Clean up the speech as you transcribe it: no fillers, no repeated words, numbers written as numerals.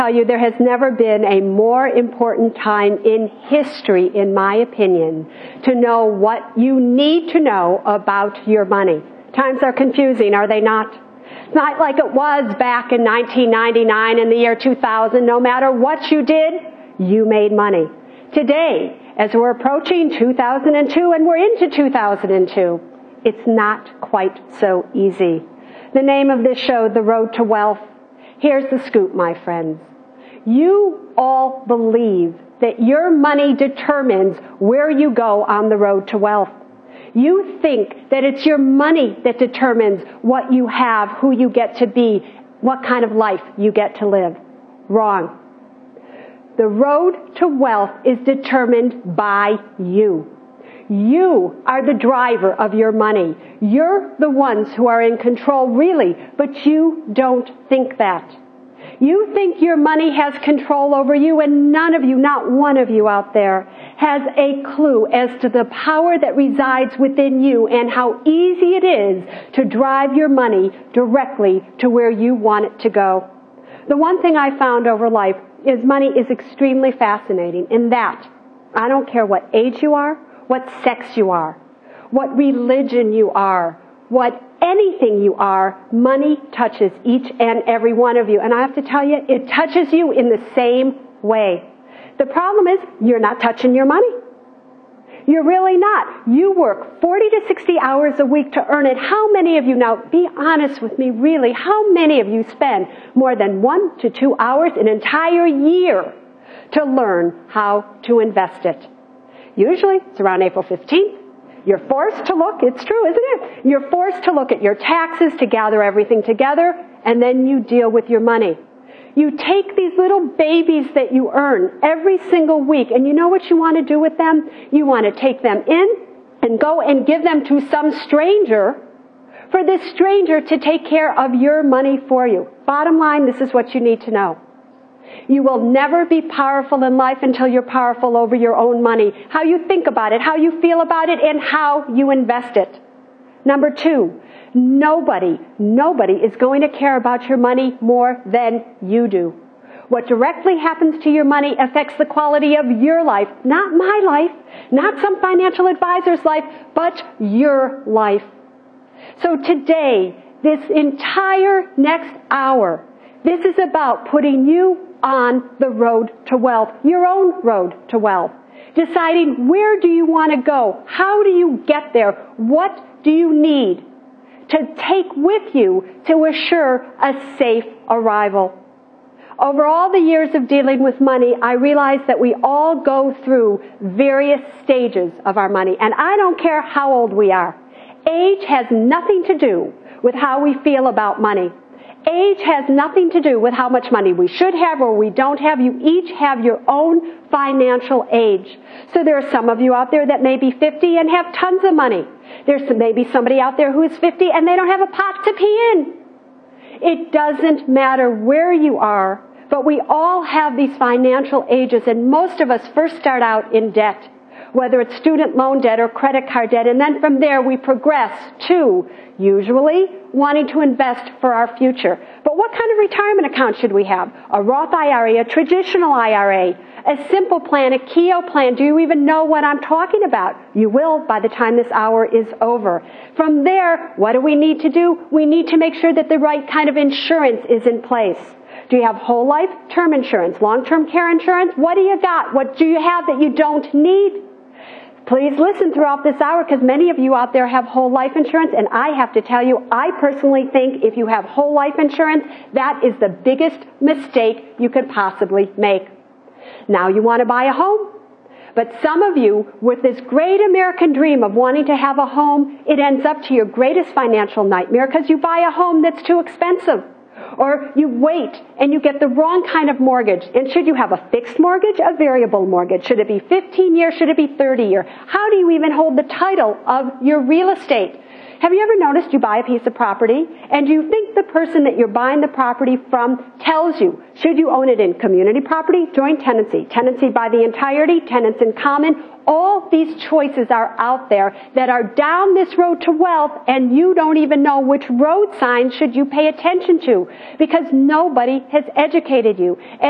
tell you there has never been a more important time in history, in my opinion, to know what you need to know about your money. Times are confusing, are they not? It's not like it was back in 1999 in the year 2000. No matter what you did, you made money. Today, as we're approaching 2002 and we're into 2002, it's not quite so easy. The name of this show, The Road to Wealth. Here's the scoop, my friends. You all believe that your money determines where you go on the road to wealth. You think that it's your money that determines what you have, who you get to be, what kind of life you get to live. Wrong. The road to wealth is determined by you. You are the driver of your money. You're the ones who are in control, really, but you don't think that. You think your money has control over you, and none of you, not one of you out there, has a clue as to the power that resides within you and how easy it is to drive your money directly to where you want it to go. The one thing I found over life is money is extremely fascinating in that I don't care what age you are, what sex you are, what religion you are, what anything you are, money touches each and every one of you. And I have to tell you, it touches you in the same way. The problem is, you're not touching your money. You're really not. You work 40 to 60 hours a week to earn it. How many of you, now be honest with me really, how many of you spend more than 1 to 2 hours an entire year to learn how to invest it? Usually, it's around April 15th. You're forced to look, it's true, isn't it? You're forced to look at your taxes, to gather everything together, and then you deal with your money. You take these little babies that you earn every single week, and you know what you want to do with them? You want to take them in and go and give them to some stranger for this stranger to take care of your money for you. Bottom line, this is what you need to know. You will never be powerful in life until you're powerful over your own money. How you think about it, how you feel about it, and how you invest it. Number 2, nobody is going to care about your money more than you do. What directly happens to your money affects the quality of your life, not my life, not some financial advisor's life, but your life. So today, this entire next hour, this is about putting you on the road to wealth, your own road to wealth. Deciding where do you want to go? How do you get there? What do you need to take with you to assure a safe arrival? Over all the years of dealing with money, I realize that we all go through various stages of our money. And I don't care how old we are. Age has nothing to do with how we feel about money. Age has nothing to do with how much money we should have or we don't have. You each have your own financial age. So there are some of you out there that may be 50 and have tons of money. There's maybe somebody out there who is 50 and they don't have a pot to pee in. It doesn't matter where you are, but we all have these financial ages, and most of us first start out in debt, whether it's student loan debt or credit card debt, and then from there we progress to, usually, wanting to invest for our future. But what kind of retirement account should we have? A Roth IRA, a traditional IRA, a simple plan, a Keogh plan. Do you even know what I'm talking about? You will by the time this hour is over. From there, what do we need to do? We need to make sure that the right kind of insurance is in place. Do you have whole life, term insurance, long-term care insurance? What do you got? What do you have that you don't need? Please listen throughout this hour, because many of you out there have whole life insurance, and I have to tell you, I personally think if you have whole life insurance, that is the biggest mistake you could possibly make. Now you want to buy a home, but some of you, with this great American dream of wanting to have a home, it ends up to your greatest financial nightmare because you buy a home that's too expensive. Or you wait and you get the wrong kind of mortgage. And should you have a fixed mortgage, a variable mortgage? Should it be 15 years? Should it be 30 years? How do you even hold the title of your real estate? Have you ever noticed you buy a piece of property and you think the person that you're buying the property from tells you, should you own it in community property, joint tenancy, tenancy by the entirety, tenants in common? All these choices are out there that are down this road to wealth, and you don't even know which road signs should you pay attention to because nobody has educated you.